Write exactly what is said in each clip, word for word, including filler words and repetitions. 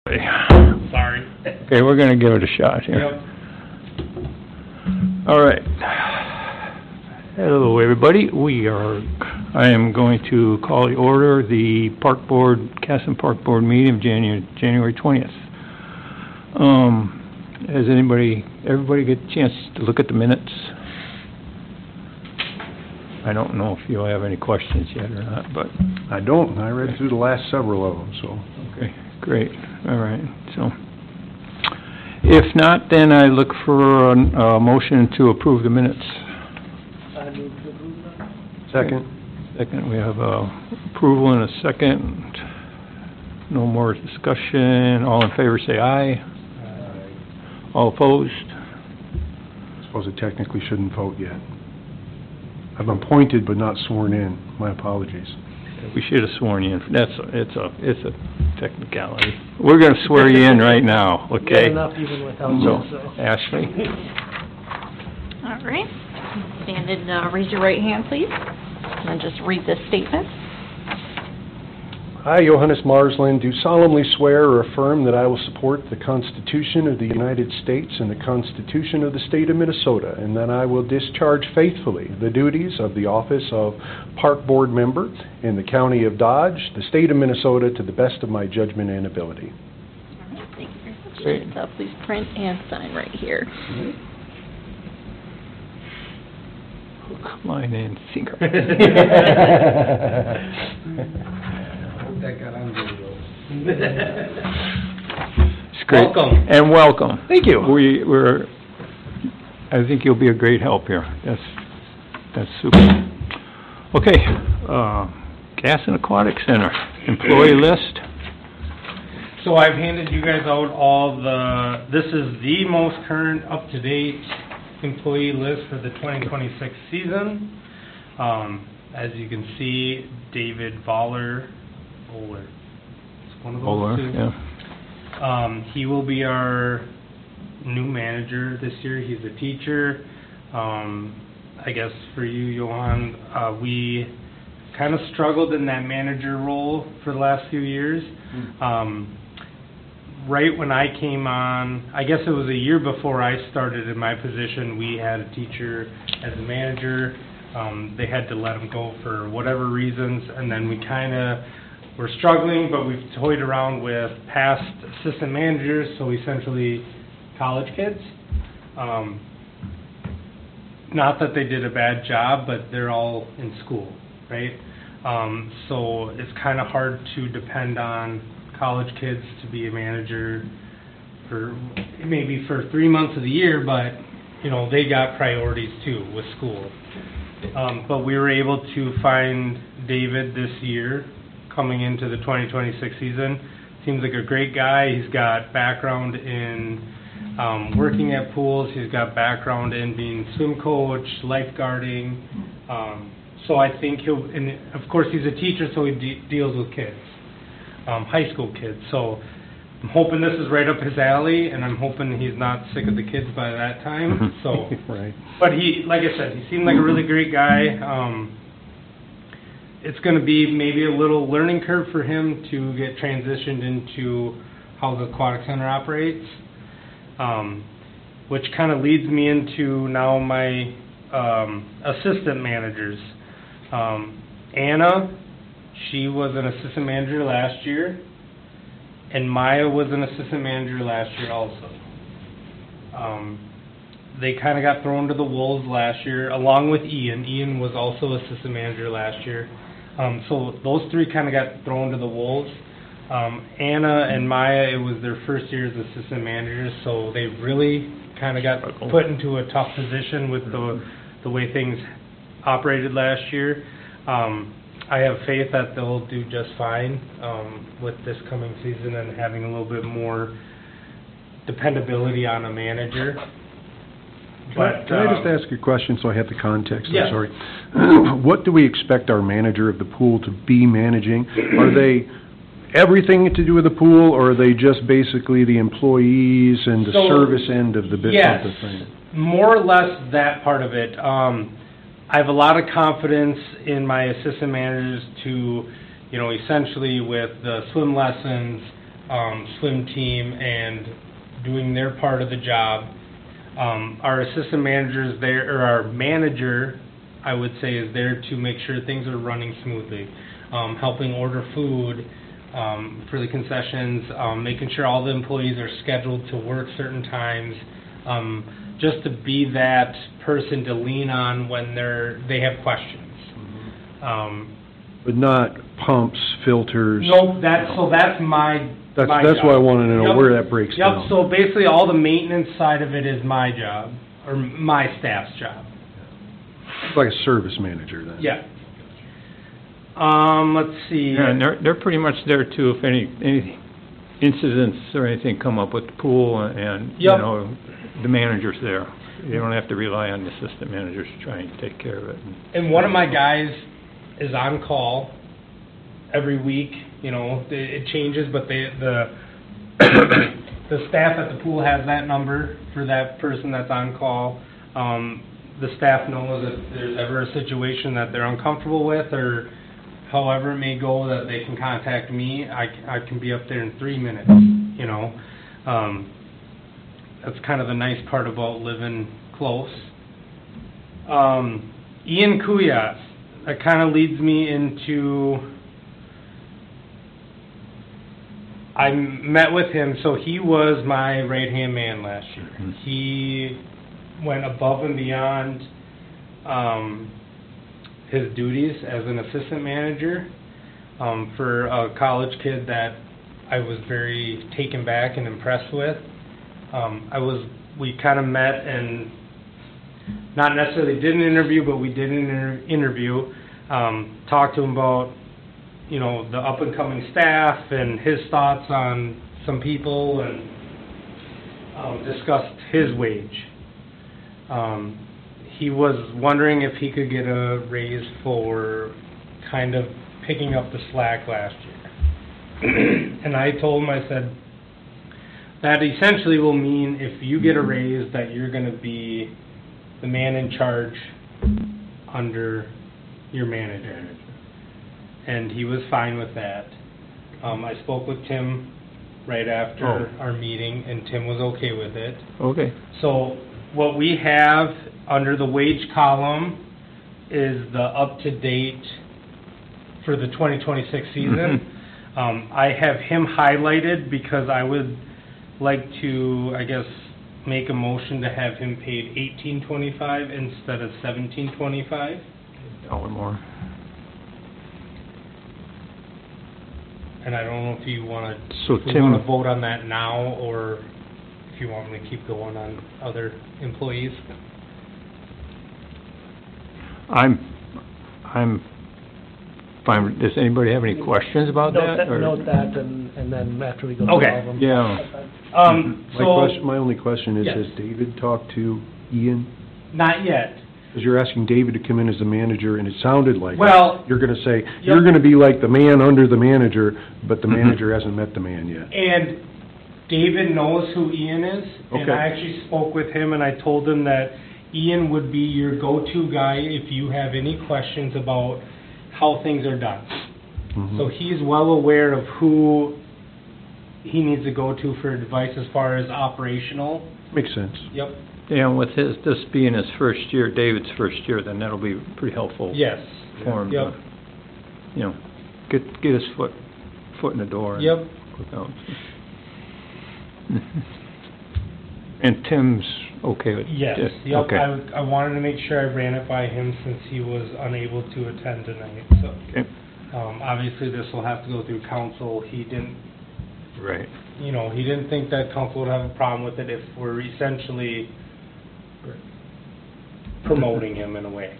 Sorry. Okay, we're gonna give it a shot here. Yep. All right. Hello, everybody. We are, I am going to call to order the Park Board, Casson Park Board meeting of January, January twentieth. Um, has anybody, everybody get a chance to look at the minutes? I don't know if you'll have any questions yet or not, but... I don't. I read through the last several of them, so... Okay, great. All right, so... If not, then I look for a, a motion to approve the minutes. I move to approve that. Second. Second, we have uh, approval in a second. No more discussion. All in favor say aye. Aye. All opposed? I suppose I technically shouldn't vote yet. I've been appointed but not sworn in. My apologies. We should have sworn you in. That's, it's a, it's a technicality. We're gonna swear you in right now, Good okay? enough even without So, you, so. Ashley? All right. Stand and uh, raise your right hand, please. And then just read this statement. I, Johannes Marsland, do solemnly swear or affirm that I will support the Constitution of the United States and the Constitution of the State of Minnesota, and that I will discharge faithfully the duties of the office of Park Board Member in the County of Dodge, the State of Minnesota, to the best of my judgment and ability. All right. Thank you very much. Great. And, uh, please print and sign right here. Hook, line, and sinker. That got on video. It's great. Welcome. And welcome. Thank you. We, we're, I think you'll be a great help here. That's, that's super. Okay, uh, Casson Aquatic Center, employee list. So I've handed you guys out all the, this is the most current, up-to-date employee list for the twenty twenty-six season. Um, as you can see, David Voller, Voller, it's one of those Bowler, two. yeah. Um, he will be our new manager this year. He's a teacher. Um, I guess for you, Johan, uh, we kind of struggled in that manager role for the last few years. Um, right when I came on, I guess it was a year before I started in my position, we had a teacher as a manager. Um, they had to let him go for whatever reasons, and then we kind of were struggling, but we've toyed around with past assistant managers, so essentially college kids. Um, not that they did a bad job, but they're all in school, right? Um, so it's kind of hard to depend on college kids to be a manager for maybe for three months of the year, but you know they got priorities too with school. Um, but we were able to find David this year coming into the twenty twenty-six season. Seems like a great guy. He's got background in um, working at pools. He's got background in being swim coach, lifeguarding. Um, so I think he'll, and of course he's a teacher, so he de- deals with kids, um, high school kids. So I'm hoping this is right up his alley, and I'm hoping he's not sick of the kids by that time. So, Right. but he, like I said, he seemed like a really great guy. Um, it's going to be maybe a little learning curve for him to get transitioned into how the aquatic center operates, um, which kind of leads me into now my um, assistant managers. Um, Anna, she was an assistant manager last year, and Maya was an assistant manager last year also. Um, they kind of got thrown to the wolves last year, along with Ian. Ian was also assistant manager last year. Um, so those three kind of got thrown to the wolves. Um, Anna and Maya, it was their first year as assistant managers, so they really kind of got put into a tough position with the the way things operated last year. Um, I have faith that they'll do just fine um, with this coming season and having a little bit more dependability on a manager. Can, I, But, can I just uh, ask a question so I have the context? Yeah. I'm sorry. What do we expect our manager of the pool to be managing? Are they everything to do with the pool, or are they just basically the employees and the So, service end of the business? yes. Of the thing? More or less that part of it. Um, I have a lot of confidence in my assistant managers to, you know, essentially with the swim lessons, um, swim team and doing their part of the job. Um, our assistant manager is there, or our manager, I would say, is there to make sure things are running smoothly, um, helping order food um, for the concessions, um, making sure all the employees are scheduled to work certain times, um, just to be that person to lean on when they're they have questions. Um, But not pumps, filters? no, that's so that's my That's, my that's job. why I wanted to know Yep. where that breaks Yep, down. so basically all the maintenance side of it is my job, or my staff's job. It's like a service manager then? Yeah. Um, let's see. Yeah, and they're, they're pretty much there too, if any, any incidents or anything come up with the pool and, you Yep. know, the manager's there. You don't have to rely on the assistant managers to try and take care of it. And one of my guys is on call every week, you know, it, it changes, but they, the, the staff at the pool has that number for that person that's on call. Um, the staff knows if there's ever a situation that they're uncomfortable with, or however it may go, that they can contact me. I, c- I can be up there in three minutes, you know. Um, that's kind of the nice part about living close. Um, Ian Kuyas, that kind of leads me into, I met with him, so he was my right-hand man last year. Mhm. He went above and beyond um, his duties as an assistant manager um, for a college kid that I was very taken back and impressed with. Um, I was, we kind of met and not necessarily did an interview, but we did an inter- interview, um, talked to him about, you know, the up-and-coming staff and his thoughts on some people, and um, discussed his wage. Um, he was wondering if he could get a raise for kind of picking up the slack last year. And I told him, I said, that essentially will mean if you get a raise that you're going to be the man in charge under your manager. And he was fine with that. Um, I spoke with Tim right after Oh. our meeting, and Tim was okay with it. Okay. So what we have under the wage column is the up-to-date for the twenty twenty-six season. Um, I have him highlighted because I would like to, I guess, make a motion to have him paid eighteen twenty-five instead of seventeen twenty-five. Dollar more. And I don't know if you want to, So if we Tim- want to vote on that now, or if you want me to keep going on other employees. I'm, I'm fine. with- Does anybody have any questions about Note that? that, or- note that, and, and then after we go through Okay. all of them. Yeah. Um, My so, question, my only question is, Yes. has David talked to Ian? not yet. Because you're asking David to come in as the manager, and it sounded like Well, you're gonna say, you're gonna be like the man under the manager, but the Mhm. manager hasn't met the man yet. and David knows who Ian is, and Okay. I actually spoke with him, and I told him that Ian would be your go-to guy if you have any questions about how things are done. Mhm. So he's well aware of who he needs to go to for advice as far as operational. Makes sense. Yep. Yeah, with his, this being his first year, David's first year, then that'll be pretty helpful Yes. for him. Yep. to, You know, get, get his foot, foot in the door. and Yep. look out. And Tim's okay with? Yes. it? Yep. Okay. I, I wanted to make sure I ran it by him since he was unable to attend tonight. So, Okay. um, obviously, this will have to go through council. He didn't, Right. you know, he didn't think that council would have a problem with it if we're essentially promoting him in a way.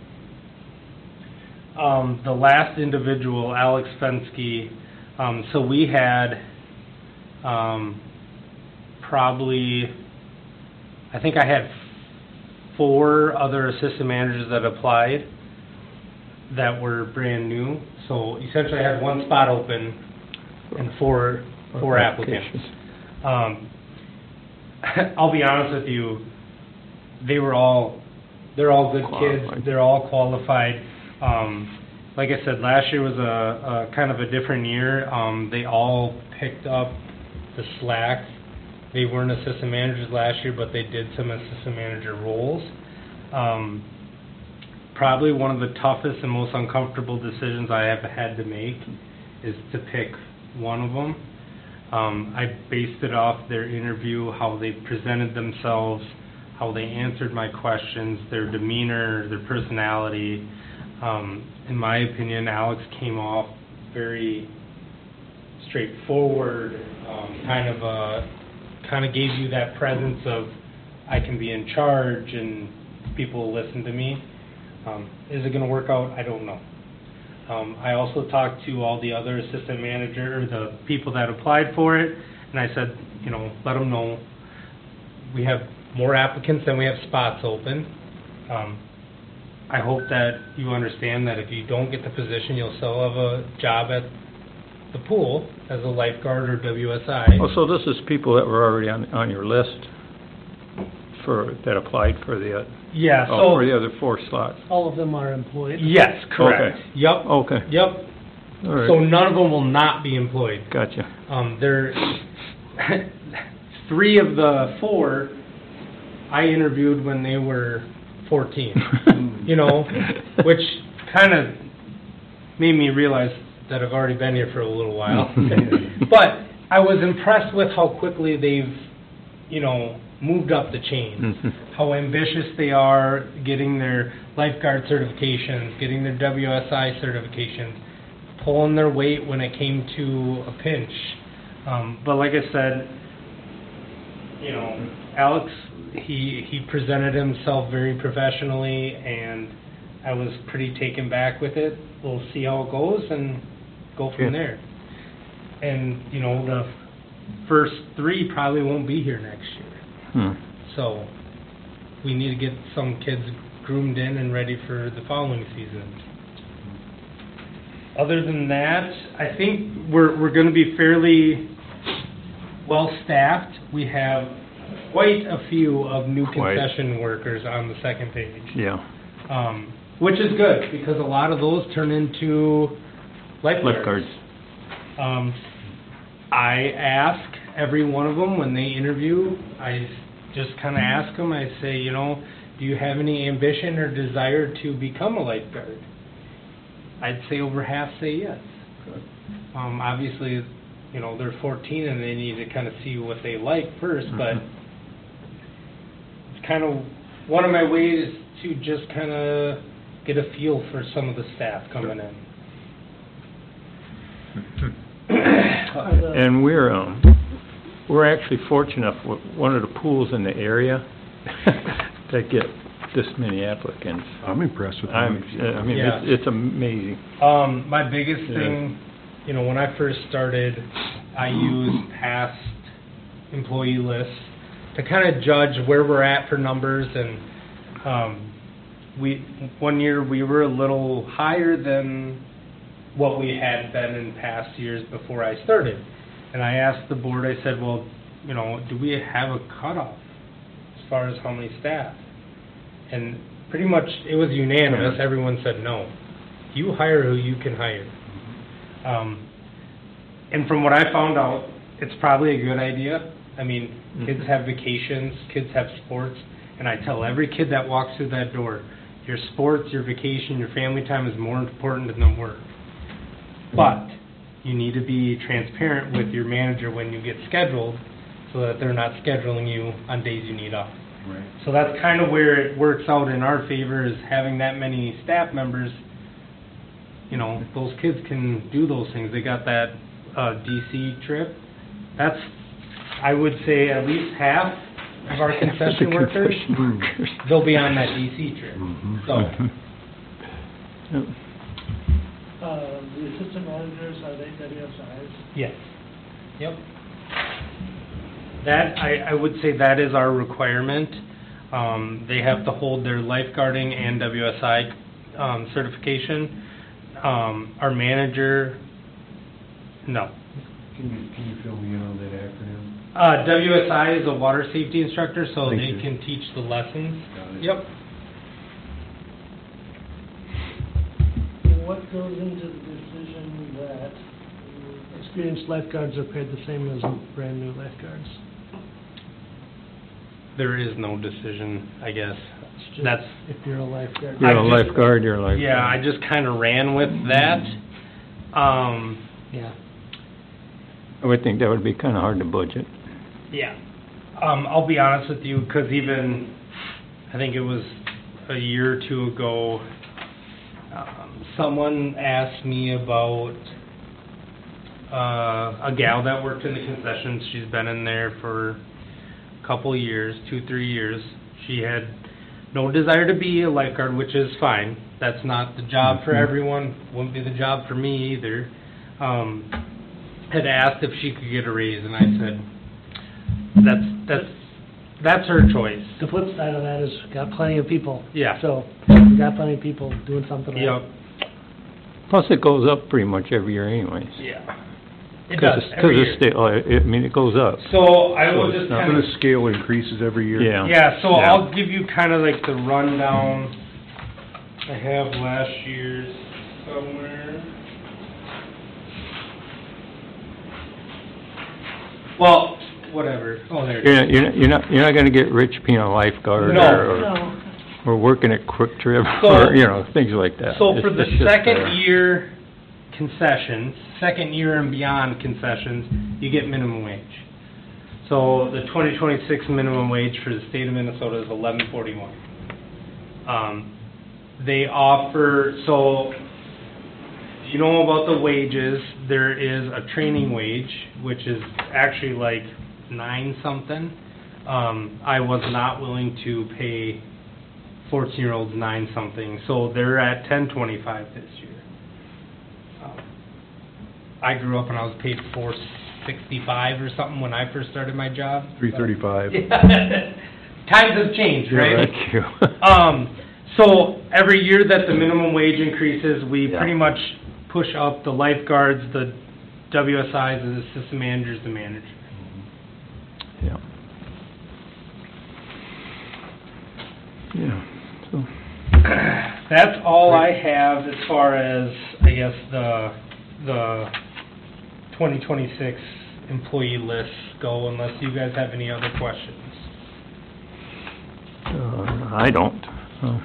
Um, the last individual, Alex Fensky, um, so we had, um, probably, I think I had four other assistant managers that applied that were brand new. So essentially I had one spot open and four, four applicants. Um, I'll be honest with you, they were all, they're all good kids, Qualified. they're all qualified. Um, like I said, last year was a, a kind of a different year. Um, they all picked up the slack. They weren't assistant managers last year, but they did some assistant manager roles. Um, probably one of the toughest and most uncomfortable decisions I have had to make is to pick one of them. Um, I based it off their interview, how they presented themselves, how they answered my questions, their demeanor, their personality. Um, in my opinion, Alex came off very straightforward, um, kind of a, kind of gave you that presence of I can be in charge and people will listen to me. Um, is it going to work out? I don't know. Um, I also talked to all the other assistant manager, or the people that applied for it, and I said, you know, let them know we have more applicants than we have spots open. Um, I hope that you understand that if you don't get the position, you'll still have a job at the pool as a lifeguard or W S I. Oh, so this is people that were already on, on your list for, that applied for the, uh, Yeah, oh, for so, the other four slots? All of them are employed? yes, correct. Okay. Yep, Okay, yep. all right. So none of them will not be employed. Gotcha. Um, there, three of the four I interviewed when they were fourteen, you know, which kind of made me realize that I've already been here for a little while. But I was impressed with how quickly they've, you know, moved up the chain, Mhm. how ambitious they are getting their lifeguard certifications, getting their W S I certifications, pulling their weight when it came to a pinch. Um, but like I said, you know, Alex, he he presented himself very professionally, and I was pretty taken back with it. We'll see how it goes and go from Yeah. there. And, you know, the first three probably won't be here next year. Hmm. So we need to get some kids groomed in and ready for the following season. Other than that, I think we're we're going to be fairly well staffed. We have quite a few of new Quite. concession workers on the second page, Yeah. um, which is good because a lot of those turn into lifeguards. Lifeguards. Um, I ask every one of them when they interview, I just kind of ask them, I say, you know, do you have any ambition or desire to become a lifeguard? I'd say over half say yes. Um, obviously, you know, they're fourteen and they need to kind of see what they like first, but Mhm. it's kind of one of my ways to just kind of get a feel for some of the staff coming in. Are the- And we're, um, we're actually fortunate enough with one of the pools in the area that get this many applicants. I'm impressed with the I'm, numbers. I mean, Yeah. it's, it's amazing. Um, my biggest Yeah. thing, you know, when I first started, I used past employee lists to kind of judge where we're at for numbers, and um, we one year we were a little higher than what we had been in past years before I started. And I asked the board, I said, well, you know, do we have a cutoff as far as how many staff? And pretty much it was unanimous. Everyone said no. You hire who you can hire. Um, and from what I found out, it's probably a good idea. I mean, kids have vacations, kids have sports, and I tell every kid that walks through that door, your sports, your vacation, your family time is more important than the work. But you need to be transparent with your manager when you get scheduled so that they're not scheduling you on days you need off. Right. So that's kind of where it works out in our favor, is having that many staff members. You know, those kids can do those things. They got that uh, D C trip. That's, I would say, at least half of our concession workers, they'll be on that D C trip. Mhm. So, Yep. Uh, the assistant managers, are they W S Is? yes. Yep. That, I, I would say that is our requirement. Um, they have to hold their lifeguarding and W S I um, certification. Um, our manager, no. Can you, can you fill me in on that acronym? Uh, W S I is a water safety instructor, so Thank they you. can teach the lessons. Got it. Yep. What goes into the decision that experienced lifeguards are paid the same as brand-new lifeguards. There is no decision, I guess. It's just That's, if you're a lifeguard. You're I a just- lifeguard, you're a lifeguard. yeah, I just kinda ran with that. Um, Yeah. I would think that would be kinda hard to budget. yeah. Um, I'll be honest with you, 'cause even, I think it was a year or two ago, um, someone asked me about, uh, a gal that worked in the concessions. She's been in there for a couple of years, two, three years. She had no desire to be a lifeguard, which is fine. That's not the job for Mhm. everyone, wouldn't be the job for me either. Um, had asked if she could get a raise, and I said, that's, that's, that's her choice. The flip side of that is, got plenty of people. Yeah. So, we got plenty of people doing something right. Yep, Plus, it goes up pretty much every year anyways. yeah. It Cause does, it's- every Cause year. it's sta- oh, I mean, it goes up. So I So will it's just not kind So of, the scale increases every year? Yeah. yeah, so Yeah. I'll give you kind of like the rundown. I have last year's somewhere. Well, whatever. Oh, there it You're is. not, you're not, you're not, you're not gonna get rich being a lifeguard No. or, No, or working at Quick Trip So- or, you know, things like that. So It's- for the it's just, uh, second year concessions, second year and beyond concessions, you get minimum wage. So the twenty twenty-six minimum wage for the state of Minnesota is eleven forty-one. Um, they offer, so, you know about the wages, there is a training wage, which is actually like nine something. Um, I was not willing to pay fourteen-year-olds nine something, so they're at ten twenty-five this year. Um, I grew up and I was paid four sixty-five or something when I first started my job. Three thirty-five. Times have changed, Yeah, right? thank you. Um, so every year that the minimum wage increases, we Yeah. pretty much push up the lifeguards, the W S Is, the assistant managers, the manager. Yeah. Yeah, so, That's all I have as far as, I guess, the, the twenty twenty-six employee lists go, unless you guys have any other questions. uh, I don't, so.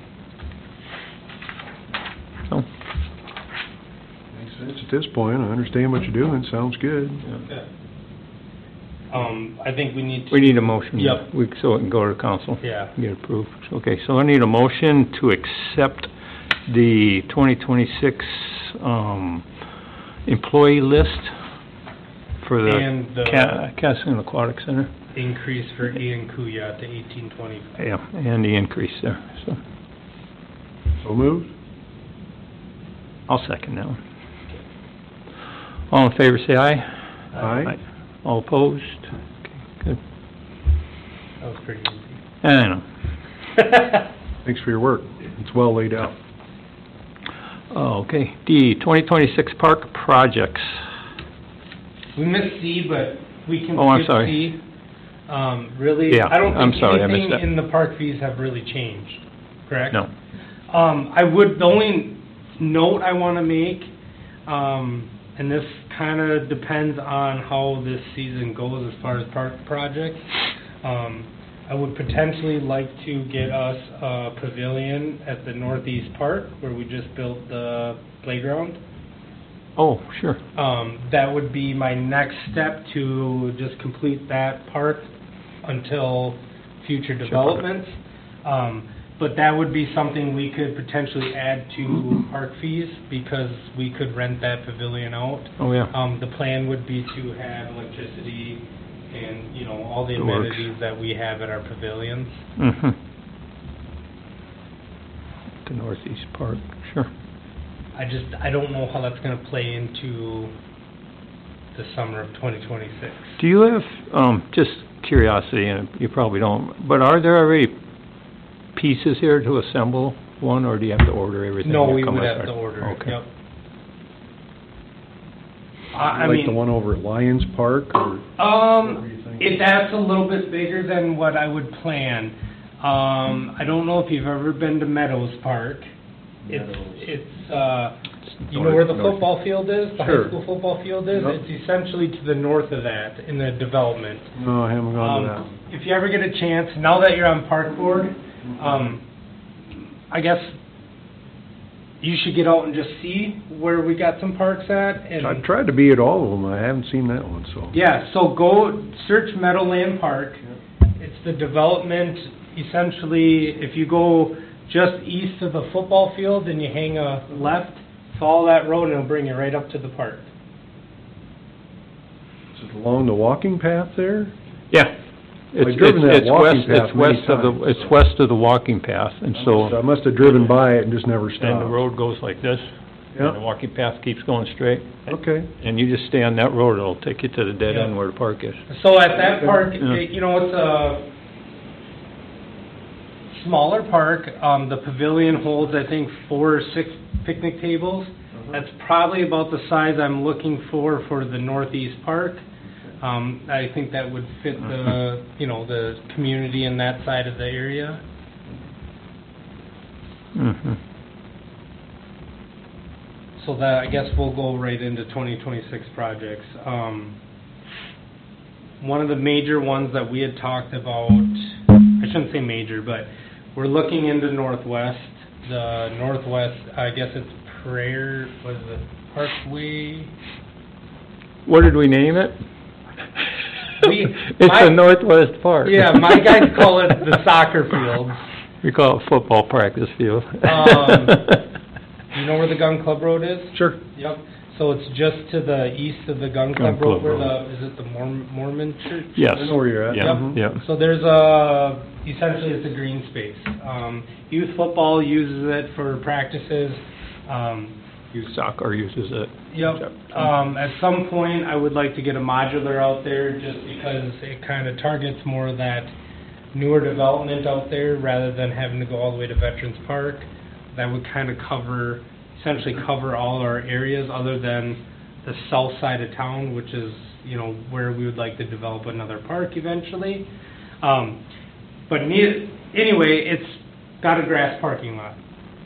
So, Makes sense at this point. I understand what you're doing. Sounds good. yeah. Um, I think we need to. We need a motion. Yep. We, so it can go to council. Yeah. Get approved. Okay, so I need a motion to accept the twenty twenty-six, um, employee list for And the the- Ca- Casson Aquatic Center. Increase for Ian Kuya to eighteen twenty-five. Yeah, and the increase there, so. So moved? I'll second that one. All in favor, say aye. Aye. All opposed? Okay, good. That was pretty easy. I know. Thanks for your work. It's well laid out. Oh, okay. D, twenty twenty-six park projects. We missed C, but we can Oh, I'm skip sorry. C. Um, really, Yeah, I don't I'm think sorry, I missed anything that. in the park fees have really changed, correct? No. Um, I would, the only note I wanna make, um, and this kinda depends on how this season goes as far as park projects. Um, I would potentially like to get us a pavilion at the Northeast Park, where we just built the playground. Oh, sure. Um, that would be my next step to just complete that park until future developments. Um, but that would be something we could potentially add to park fees, because we could rent that pavilion out. Oh, yeah. Um, the plan would be to have electricity and, you know, all the It works. amenities that we have at our pavilions. Mm-hmm. The Northeast Park, sure. I just, I don't know how that's gonna play into the summer of twenty twenty-six. Do you have, um, just curiosity, and you probably don't, but are there already pieces here to assemble one, or do you have to order everything? No, that we come would with have it? to order it, Okay. yep. I, I Like the mean, one over at Lions Park, or what were um, you thinking? it, that's a little bit bigger than what I would plan. Um, I don't know if you've ever been to Meadows Park. It's, Meadows. it's, uh, you know North- where the north. football field is? The Sure. high school football field is? Yep. It's essentially to the north of that in the development. No, I haven't gone to that Um, one. if you ever get a chance, now that you're on park board, um, I guess you should get out and just see where we got some parks at, and... I've tried to be at all of them, I haven't seen that one, so. Yeah, so go search Meadowland Park. It's the development, essentially, if you go just east of the football field and you hang a left, follow that road and it'll bring you right up to the park. Is it along the walking path there? Yeah. It's, I've driven it's- that it's walking west- path it's many west of the- times, It's so. west of the walking path, and So so, I must have driven by it and just never stopped. and the road goes like this, and the Yeah, walking path keeps going straight. okay. And you just stay on that road, it'll take you to the dead Yeah. end where the park is. So at that Okay. park, Yeah. it- you know, it's a smaller park. Um, the pavilion holds, I think, four or six picnic tables. That's probably about the size I'm looking for for the northeast park. Um, I think that would fit the, you know, the community in that side of the area. Mm-hmm. So that, I guess we'll go right into twenty twenty-six projects. Um, one of the major ones that we had talked about, I shouldn't say major, but we're looking into Northwest. The Northwest, I guess it's Prayer, what is it, Parkway? What did we name it? We- It's my- the Northwest Park. Yeah, my guys call it the soccer field. We call it football practice field. Um, You know where the Gun Club Road is? Sure. Yep. So it's just to the east of the Gun Gun Club Road, Club where Road. the, is it the Mormon, Mormon church? Yes. I know where you're at. Yeah, Mhm. yeah. So there's a, essentially it's a green space. Um, youth football uses it for practices. Um, Youth soccer uses it. Yep. Um, at some point, I would like to get a modular out there just because it kind of targets more of that newer development out there rather than having to go all the way to Veterans Park. That would kind of cover, essentially cover all our areas other than the south side of town, which is, you know, where we would like to develop another park eventually. Um, but ne- anyway, it's got a grass parking lot.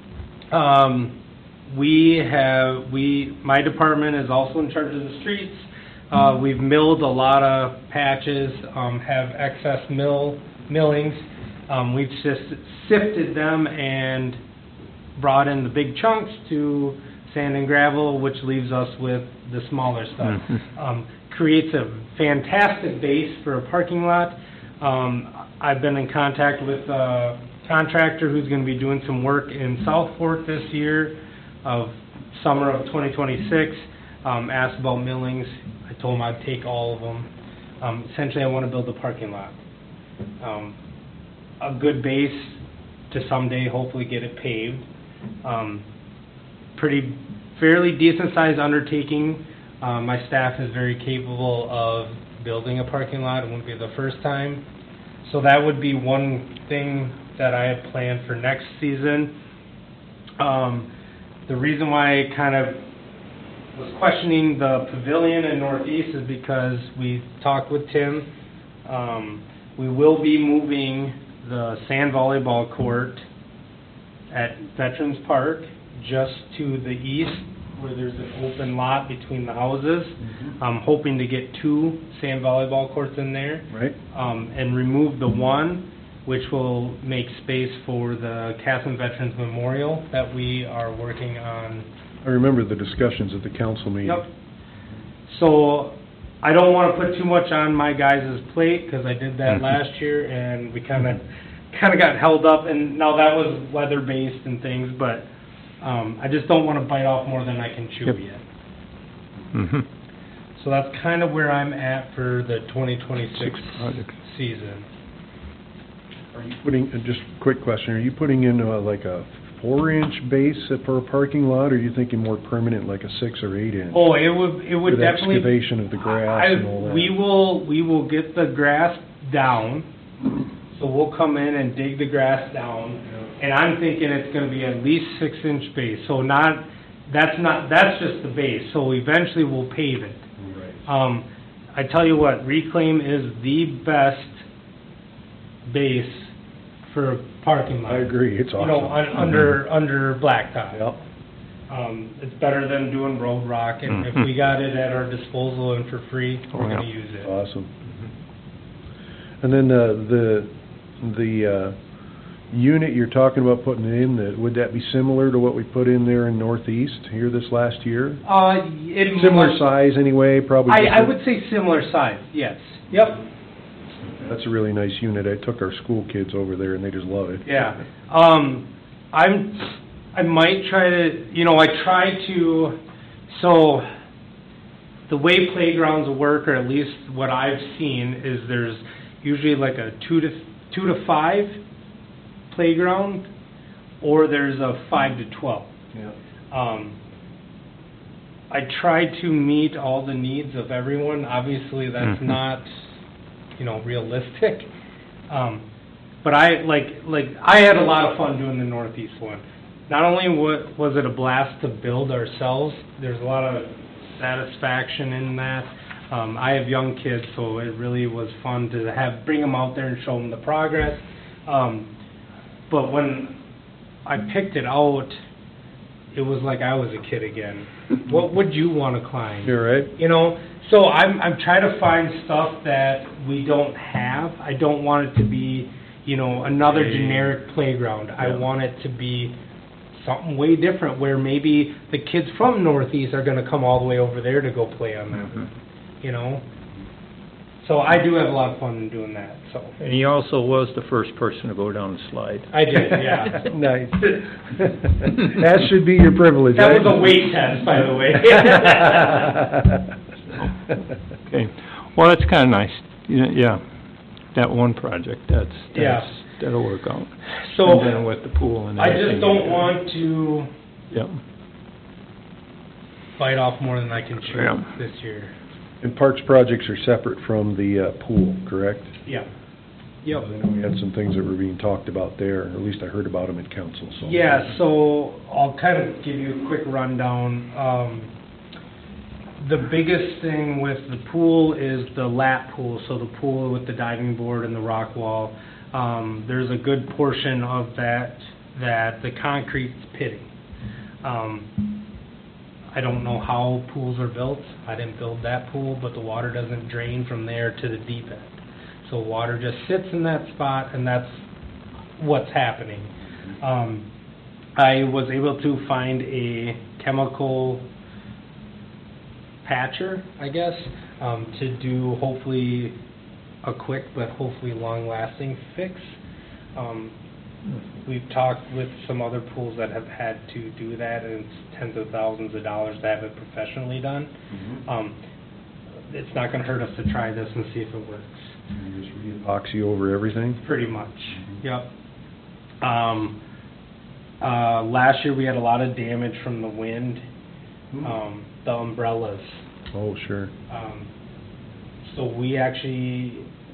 Um, we have, we, my department is also in charge of the streets. Uh, we've milled a lot of patches, um, have excess mill, millings. Um, we've sifted, sifted them and brought in the big chunks to sand and gravel, which leaves us with the smaller stuff. Mhm. Um, creates a fantastic base for a parking lot. Um, I've been in contact with a contractor who's gonna be doing some work in Southport this year of summer of twenty twenty-six. Um, asked about millings. I told him I'd take all of them. Um, essentially, I wanna build a parking lot. Um, a good base to someday hopefully get it paved. Um, pretty, fairly decent sized undertaking. Um, my staff is very capable of building a parking lot. It wouldn't be the first time. So that would be one thing that I had planned for next season. Um, the reason why I kind of was questioning the pavilion in Northeast is because we talked with Tim. Um, we will be moving the sand volleyball court at Veterans Park just to the east where there's an open lot between the houses. I'm hoping to get two sand volleyball courts in there. Right? Um, and remove the one, which will make space for the Casson Veterans Memorial that we are working on. I remember the discussions at the council meeting. Yep. So, I don't wanna put too much on my guys' plate, because I did that Mhm. last year, and we kinda, kinda got held up, and now that was weather-based and things, but, um, I just don't wanna bite off more than I can chew Yep. yet. Mhm. So that's kinda where I'm at for the twenty twenty-six Six projects. season. Are you putting, uh, just a quick question, are you putting in uh, like a four-inch base for a parking lot, or are you thinking more permanent, like a six or eight-inch? Oh, it would, it would With definitely. excavation of the grass I- and all that. We will, we will get the grass down, so we'll come in and dig the grass down, and I'm thinking it's gonna be at least six-inch base, so not, that's not, that's just the base, so eventually we'll pave it. Right. Um, I tell you what, Reclaim is the best base for a parking lot. I agree, it's You know, awesome. un- under, under blacktop. Yep. Um, it's better than doing road rock, and if Mhm. we got it at our disposal and for free, Oh, we're yeah. gonna use it. Awesome. And then, uh, the, the, uh, unit you're talking about putting in, that, would that be similar to what we put in there in Northeast here this last year? Uh, it Similar might- size anyway, probably? I, just I a- would say similar size, yes. Yep, That's a really nice unit. I took our school kids over there and they just love it. yeah. Um, I'm, I might try to, you know, I try to, so, the way playgrounds work, or at least what I've seen, is there's usually like a two to, two to five playground, or there's a five to twelve. Yeah. Um, I try to meet all the needs of everyone. Obviously, that's Mhm. not, you know, realistic. Um, but I, like, like, I had a lot of fun doing the Northeast one. Not only wa- was it a blast to build ourselves, there's a lot of satisfaction in that. Um, I have young kids, so it really was fun to have, bring them out there and show them the progress. Um, but when I picked it out, it was like I was a kid again. What would you want to climb? You're right. You know, so I'm, I'm trying to find stuff that we don't have. I don't want it to be, you know, another generic playground. I Yeah. want it to be something way different, where maybe the kids from Northeast are gonna come all the way over there to go play on that, Mhm. you know? So I do have a lot of fun in doing that, so. And he also was the first person to go down the slide. I did, yeah. Nice. That should be your privilege. That right? was a weight test, by the way. Okay, well, that's kinda nice, You know, yeah, that one project, that's, Yeah. that's, that'll work out. So, And then with the pool and I everything. just don't want to Yeah, bite off more than I can chew Yeah. this year. And parks projects are separate from the uh, pool, correct? Yeah. Yep. I know we had some things that were being talked about there, or at least I heard about them in council, so. Yeah, so I'll kind of give you a quick rundown. Um, the biggest thing with the pool is the lap pool, so the pool with the diving board and the rock wall. Um, there's a good portion of that, that the concrete's pitting. Um, I don't know how pools are built. I didn't build that pool, but the water doesn't drain from there to the deep end. So water just sits in that spot, and that's what's happening. Um, I was able to find a chemical patcher, I guess, um, to do hopefully a quick but hopefully long-lasting fix. Um, we've talked with some other pools that have had to do that, and it's tens of thousands of dollars to have it professionally done. Mhm. Um, it's not gonna hurt us to try this and see if it works. You just re-epoxy over everything? Pretty much, yep. Um, uh, last year we had a lot of damage from the wind, um, the umbrellas. Oh, sure. Um, so we actually,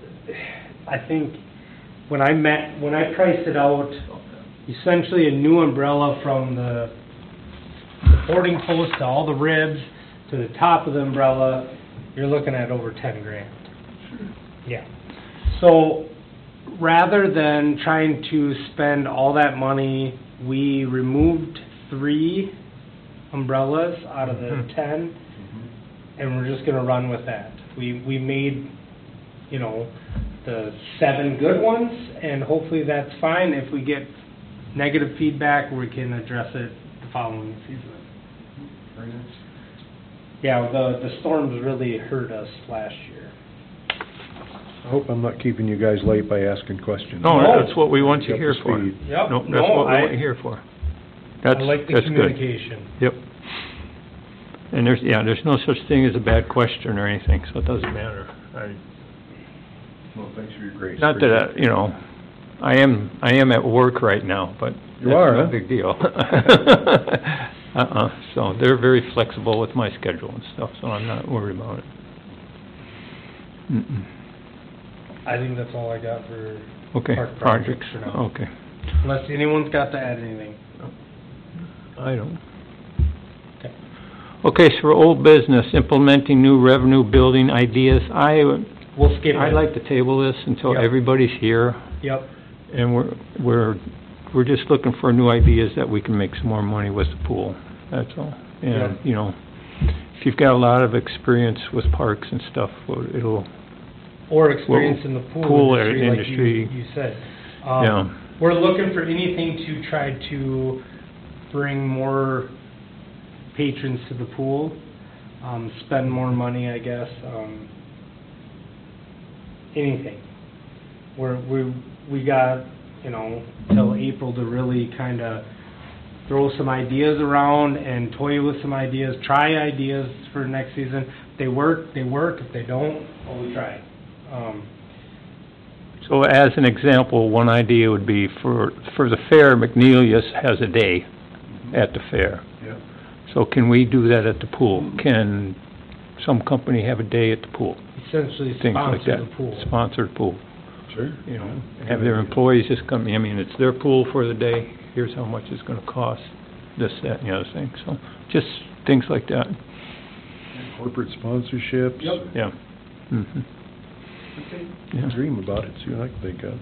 I think, when I met, when I priced it out, essentially a new umbrella from the supporting post to all the ribs to the top of the umbrella, you're looking at over ten grand. Yeah. So, rather than trying to spend all that money, we removed three umbrellas out of the Mhm. ten, and we're just gonna run with that. We, we made, you know, the seven good ones, and hopefully that's fine. If we get negative feedback, we can address it the following season. Very nice. Yeah, the, the storms really hurt us last year. I hope I'm not keeping you guys late by asking questions. no, No. that's what we want you Up to here for. speed. Yep. No, that's No, what we I- want you here for. I That's, like the that's good. communication. Yep. And there's, yeah, there's no such thing as a bad question or anything, so it doesn't matter. I, Well, thanks for your grace. not that, I- you know, I am, I am at work right now, but You that's are, no huh? big deal. Uh-uh, so they're very flexible with my schedule and stuff, so I'm not worried about it. Mm-mm. I think that's all I got for, Okay, Park projects, projects for now. okay. unless anyone's got to add anything. I don't. Okay. Okay, so for old business, implementing new revenue building ideas, I, We'll skip it. I'd like to table this until Yep. everybody's here. Yep. and we're, we're, we're just looking for new ideas that we can make some more money with the pool, that's all. And, Yeah. you know, if you've got a lot of experience with parks and stuff, well, it'll, Or experience in the pool Pool industry, like you, industry. you said. Yeah. Um, we're looking for anything to try to bring more patrons to the pool, um, spend more money, I guess, um, anything. We're, we, we got, you know, till April to really kinda throw some ideas around and toy with some ideas, try ideas for next season. If they work, they work. If they don't, well, we try. Um, so as an example, one idea would be for, for the fair, McNeelius has a day at the fair. Yeah. So can we do that at the pool? Can some company have a day at the pool? essentially Things like sponsor that. the pool. Sponsored pool, Sure. you know, have their employees just come, I mean, it's their pool for the day, here's how much it's gonna cost, this, that, and the other thing, so, just things like that, Corporate sponsorships. Yep. yeah. Mhm. Yeah. Dream about it, see what I can think of.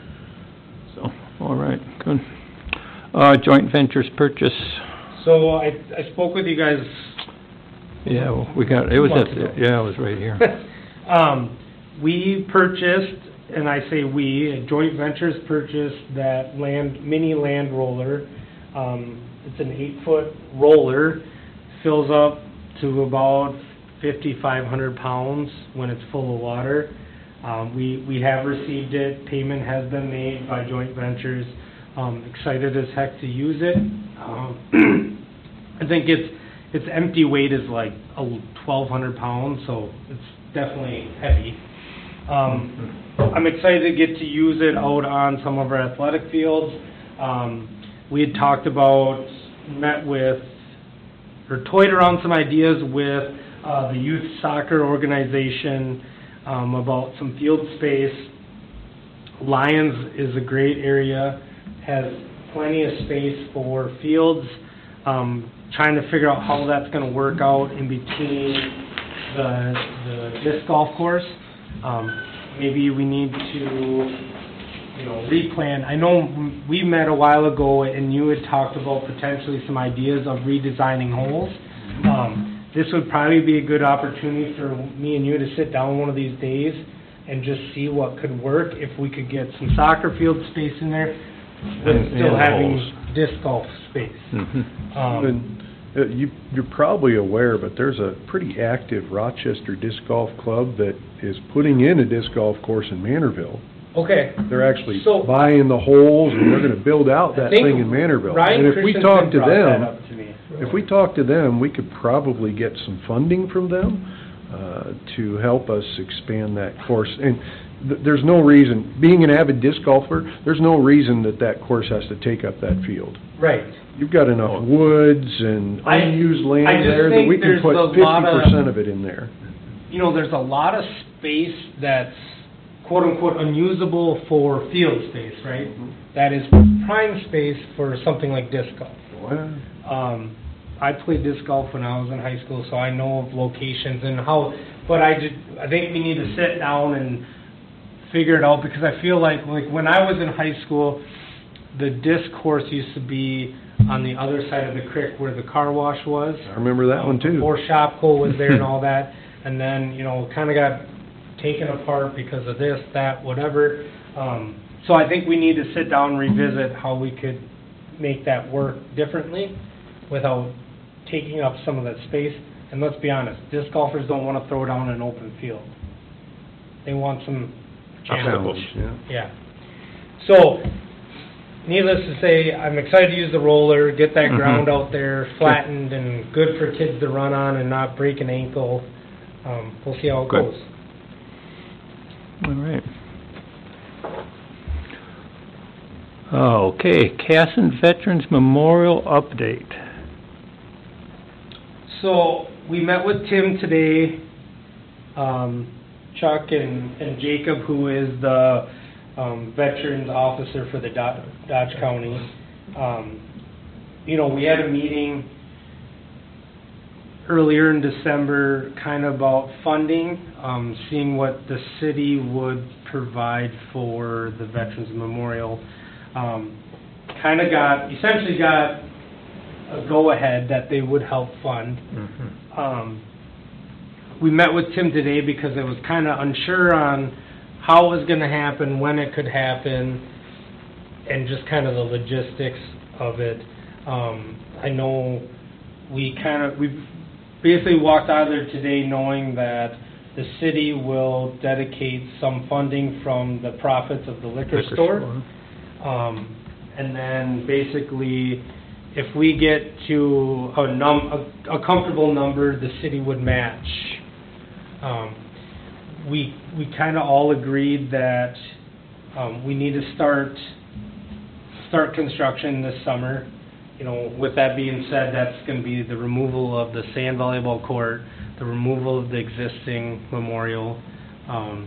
So, all right, good. Uh, joint ventures purchase, So I, I spoke with you guys, yeah, well, we got, it was at, Months ago. the yeah, it was right here. um, we purchased, and I say we, Joint Ventures purchased that land, mini land roller. Um, it's an eight-foot roller, fills up to about fifty-five hundred pounds when it's full of water. Um, we, we have received it, payment has been made by Joint Ventures. Um, excited as heck to use it. Um, I think its, its empty weight is like twelve hundred pounds, so it's definitely heavy. Um, I'm excited to get to use it out on some of our athletic fields. Um, we had talked about, met with, or toyed around some ideas with uh, the youth soccer organization um, about some field space. Lions is a great area, has plenty of space for fields. Um, trying to figure out how that's going to work out in between the, the disc golf course. Um, maybe we need to, you know, replan. I know we met a while ago and you had talked about potentially some ideas of redesigning holes. Um, this would probably be a good opportunity for me and you to sit down one of these days and just see what could work, if we could get some soccer field space in there, but And- still and having holes. disc golf space. Mhm. Um, And uh, you, you're probably aware, but there's a pretty active Rochester Disc Golf Club that is putting in a disc golf course in Manorville. okay. They're actually So- buying the holes, and they're gonna build out I that think thing in Manorville. Ryan And if we Christensen talk to brought that them, up to me. if we talk to them, we could probably get some funding from them uh, to help us expand that course. And th- there's no reason, being an avid disc golfer, there's no reason that that course has to take up that field. Right. You've got enough woods and I- unused I land just there that think we can there's put a fifty lot of- percent of it in there. You know, there's a lot of space that's quote-unquote unusable for field space, right? That is prime space for something like disc golf. Well, Um, I played disc golf when I was in high school, so I know of locations and how, but I just, I think we need to sit down and figure it out, because I feel like, like when I was in high school, the disc course used to be on the other side of the creek where the car wash was. I remember that one too. Before Shopko was there and all that, and then, you know, kinda got taken apart because of this, that, whatever. Um, so I think we need to sit down and revisit how we could make that work differently without taking up some of that space. And let's be honest, disc golfers don't wanna throw down an open field. They want some challenge. Yeah. Yeah. So, needless to say, I'm excited to use the roller, get that Mhm. ground out there flattened and good for kids to run on and not break an ankle. Um, we'll see how it Good. goes. All right. Okay, Casson Veterans Memorial update. So, we met with Tim today, um, Chuck and, and Jacob, who is the, um, veterans officer for the Dodge, Dodge County. Um, you know, we had a meeting earlier in December, kind of about funding, um, seeing what the city would provide for the Veterans Memorial. Um, kind of got, essentially got a go-ahead that they would help fund. Mhm. Um, we met with Tim today because I was kind of unsure on how it was going to happen, when it could happen, and just kind of the logistics of it. Um, I know we kind of, we basically walked out of there today knowing that the city will dedicate some funding from the profits of the liquor Liquor store. store. Um, and then basically, if we get to a num, a, a comfortable number, the city would match. Um, we, we kind of all agreed that, um, we need to start, start construction this summer. You know, with that being said, that's gonna be the removal of the sand volleyball court, the removal of the existing memorial, um,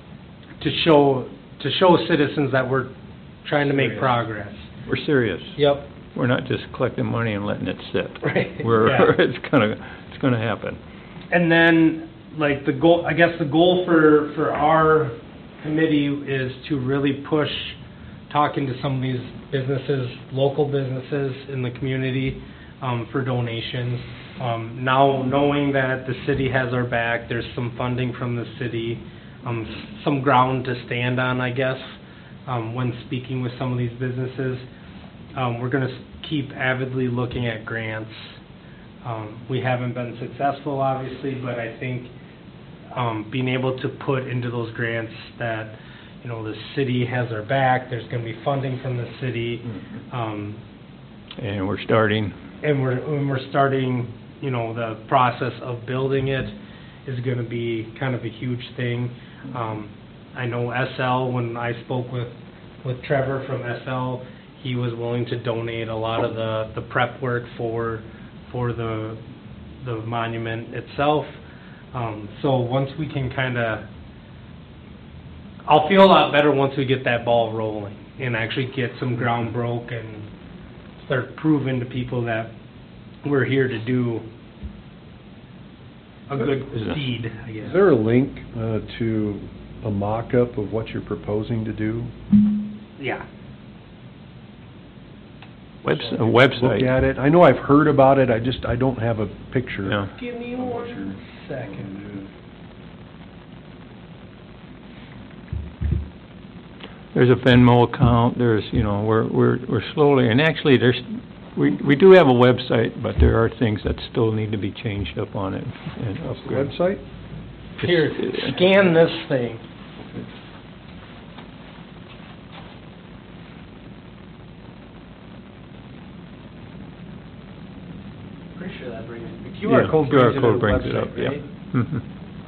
to show, to show citizens that we're trying to make Serious. progress. We're serious. Yep. We're not just collecting money and letting it sit. Right, We're, yeah. it's gonna, it's gonna happen. And then, like, the goal, I guess the goal for, for our committee is to really push talking to some of these businesses, local businesses in the community, um, for donations. Um, now knowing that the city has our back, there's some funding from the city, um, s- some ground to stand on, I guess, um, when speaking with some of these businesses. Um, we're gonna s- keep avidly looking at grants. Um, we haven't been successful, obviously, but I think, um, being able to put into those grants that, you know, the city has our back, there's gonna be funding from the city, um, And we're starting, and we're, and we're starting, you know, the process of building it is gonna be kind of a huge thing. Um, I know S L, when I spoke with, with Trevor from S L, he was willing to donate a lot of the, the prep work for, for the, the monument itself. Um, so once we can kinda, I'll feel a lot better once we get that ball rolling and actually get some ground broke and start proving to people that we're here to do a good Is it- deed, I guess. Is there a link uh, to a mock-up of what you're proposing to do? Yeah. webs, a Look website. at it. I know I've heard about it, I just, I don't have a picture. Yeah. Give me one second. There's a Venmo account, there's, you know, we're, we're, we're slowly, and actually, there's, we, we do have a website, but there are things that still need to be changed up on it and What's the upgraded. website? Here, scan this thing. Pretty sure that brings it, the Q R Yeah, code Q R brings it to code the brings it up, website, yeah. right? Mhm.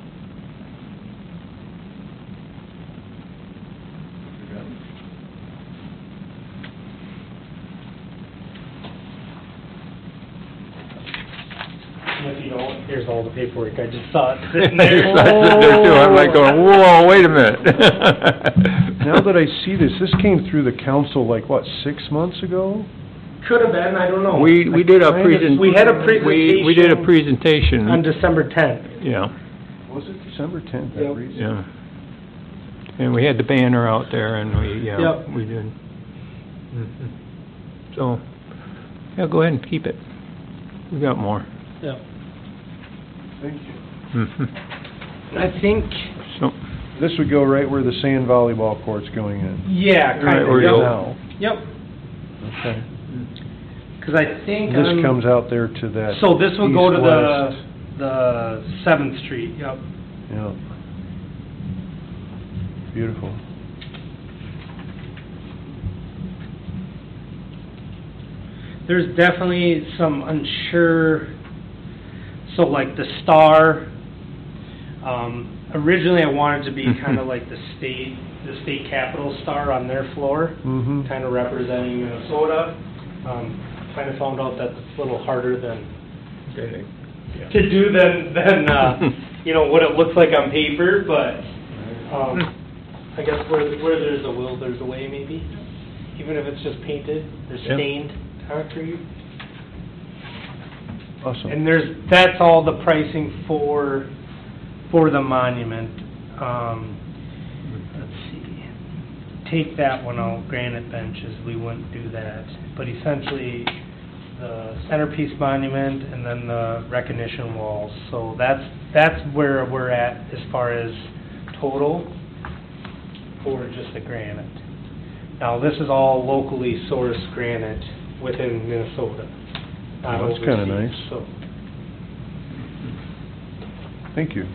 And if you don't, here's all the paperwork, I just saw it sitting That's there. sitting there too. I'm like going, whoa, wait a minute. Now that I see this, this came through the council like, what, six months ago? Could have been, I don't know. We, we did a I kinda- present. We had a We, we did a presentation presentation. on December tenth. Yeah, Was it December tenth, that Yep. reason? yeah. And we had the banner out there and we, yeah, Yep. we did. Mhm. So, yeah, go ahead and keep it. We got more. Yep. Thank you. Mhm. I think, So, This would go right where the sand volleyball court's going in. yeah, Right, kind where of, you yep. go. Now, Yep, okay. because I think. This um, comes out there to that So this will go to the, east-west. the Seventh Street, yep. Yeah. Beautiful. There's definitely some unsure, so like the star, um, originally I wanted to be kind of like the state, the state capitol star on their floor, Mm-hmm. kind of representing Minnesota. Um, kind of found out that's a little harder than, to do than, than, uh, you know, what it looks like on paper, but, um, I guess where, where there's a will, there's a way, maybe. Even if it's just painted, or Yep. stained concrete. Awesome. And there's, that's all the pricing for, for the monument. Um, let's take that one out, granite benches, we wouldn't do that. But essentially, the centerpiece monument and then the recognition walls. So that's, that's where we're at as far as total for just the granite. Now, this is all locally sourced granite within Minnesota. not Well, that's kinda overseas, nice. So, Thank you.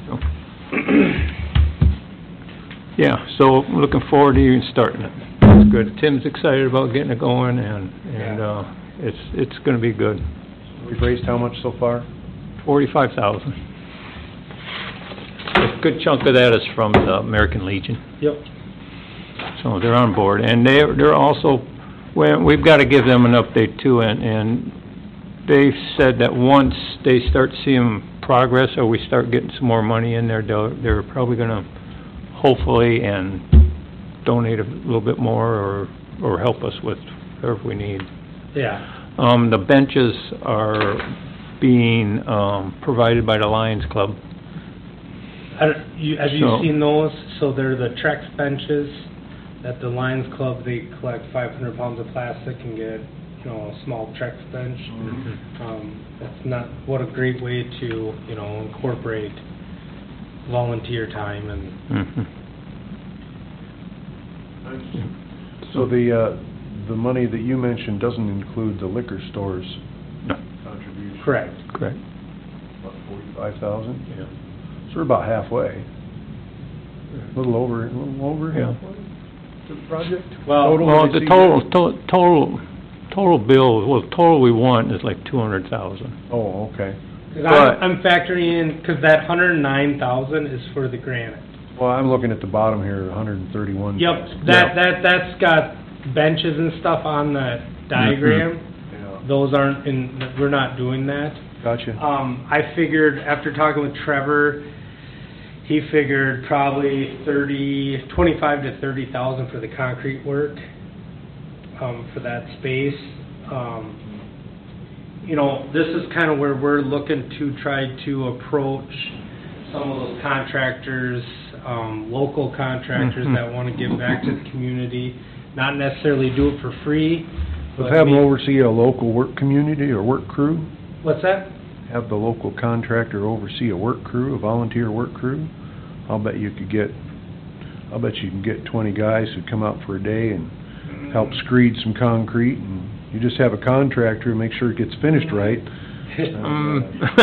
Yeah, so looking forward to you starting it. It's good. Tim's excited about getting it going, and, and, uh, it's, it's gonna be good. We've raised how much so far? Forty-five thousand. A good chunk of that is from the American Legion, yep. so they're on board. And they're, they're also, well, we've gotta give them an update too, and, and they've said that once they start seeing progress, or we start getting some more money in there, they'll, they're probably gonna, hopefully, and donate a little bit more, or, or help us with whatever we need. Yeah. Um, the benches are being, um, provided by the Lions Club. I don't, you, have you So- seen those? So they're the Trex benches at the Lions Club. They collect five hundred pounds of plastic and get, you know, a small Trex bench. Um, that's not, what a great way to, you know, incorporate volunteer time and, Mhm. So the, uh, the money that you mentioned doesn't include the liquor stores No, contribution? correct. correct. About forty-five thousand? Yeah. So we're about halfway. A little over, a little over Yeah. halfway to the project? Well- Total Well, that the you total, see to- total, total bill, well, the total we want is like two hundred thousand. here? Oh, okay. 'Cause But- I'm, I'm factoring in, because that hundred and nine thousand is for the granite. Well, I'm looking at the bottom here, hundred and thirty-one. Yep, that, that, that's got benches and stuff on the diagram. Yeah, Those aren't in, we're not doing that. gotcha. Um, I figured, after talking with Trevor, he figured probably thirty, twenty-five to thirty thousand for the concrete work, um, for that space. Um, you know, this is kind of where we're looking to try to approach some of those contractors, um, local contractors Mhm. that want to give back to the community, not necessarily do it for free. Let's but have them maybe- oversee a local work community or work crew. What's that? Have the local contractor oversee a work crew, a volunteer work crew. I'll bet you could get, I'll bet you can get twenty guys who come out for a day and help screed some concrete, and you just have a contractor and make sure it gets finished right. Um,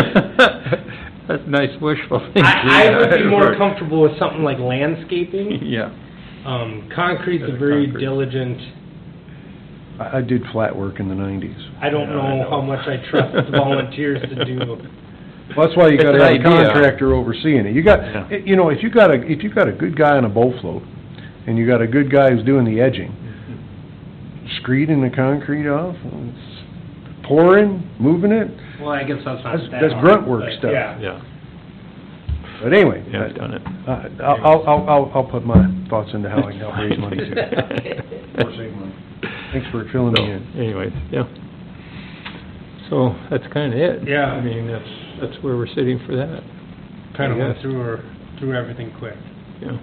that's nice wishful thinking. I, I would be more comfortable with something like landscaping. Yeah. Um, concrete's a Better very concrete. diligent, I, I did flat work in the nineties. I don't Yeah, I know know. how much I trust volunteers to do. Well, that's why you It's gotta an have a idea. contractor overseeing it. You got, Yeah. eh, you know, if you got a, if you got a good guy on a bow float, and you got a good guy who's doing the edging, screeding the concrete off, it's pouring, moving it, Well, I guess that's not That's- that that's hard, grunt work but stuff. Yeah. Yeah, but anyway. yeah, I've done it. Uh, I'll, I'll, I'll, I'll put my thoughts into how I can help raise money too. Or save money. Thanks for filling So, me in. anyways, yeah. So, that's kinda it. Yeah. I mean, that's, that's where we're sitting for that, Kind of I went guess. through, or, through everything quick. yeah.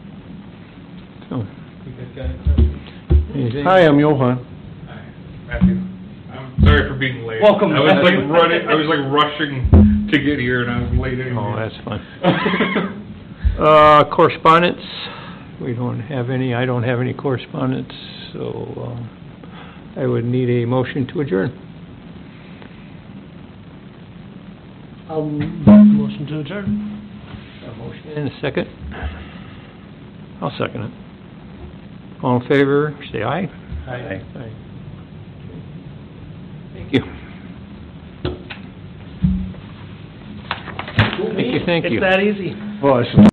So, You good guys? anything? Hi, I'm Johan. Matthew, I'm sorry for being late. Welcome, I was like Matthew. running, I was like rushing to get here and I was late anyway. Oh, that's fine. Uh, correspondence, we don't have any, I don't have any correspondence, so, um, I would need a motion to adjourn. I'll make the motion to adjourn. A motion and a second? I'll second it. All in favor, say aye. Aye. Aye. Thank you. Thank you, thank you. It's that easy. Well, I